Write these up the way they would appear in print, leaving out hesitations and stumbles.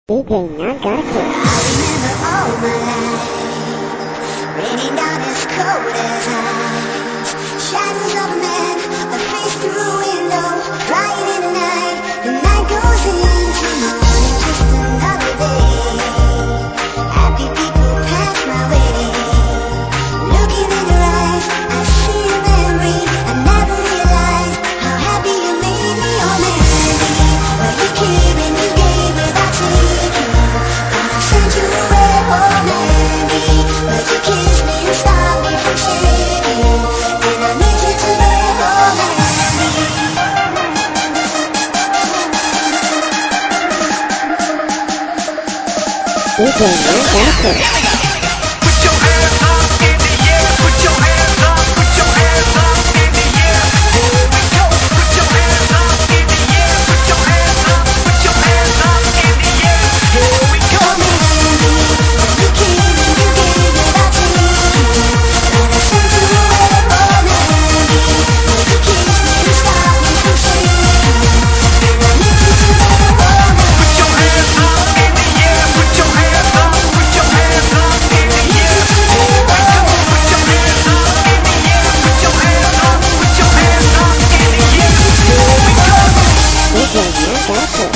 DJ Nagarto. I remember all my life, raining down as cold as ice. Shadows of a man, a face through a window, crying in the night. The night goes into morning, just another day. Happy people pass my way. Looking in your eyes, I see a memory. I never realized how happy you made me, oh Mandy. Well, you came and you gave without taking. Sent you away, oh Mandy. But you kissed me and stopped me from shaking. And I need you today, oh Mandy. DJ Nagarto. Put your hands up in the air. Put your hands up. Put your hands up in the air. Here we go. Put your hands up in the air. Put your hands up. Put your hands up in the air. Here we go. Oh Mandy, you came and you gave without taking. And I sent you away, oh Mandy. But you kissed me and stopped me from shaking. And I need you today, oh Mandy. Put your hands up in the air. Put your hands up. Put your hands up in the air. Here we go. Put your hands up in the air. Put your hands up. Put your hands up in the air. Here we go. DJ Nagarto.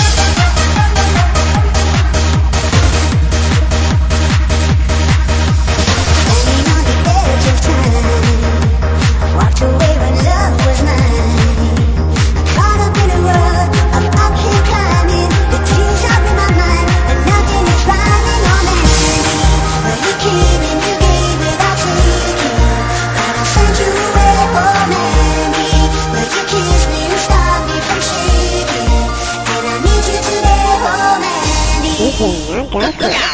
Standing on the edge of time, walked away when love was mine. Caught up in a world of uphill climbing, the tears are in my mind, but nothing is rhyming on Mandy. Well, you came and you gave without taking, but I sent you away, oh Mandy. But you kissed me and stopped me from shaking, and I need you today, oh Mandy. DJ Nagarto.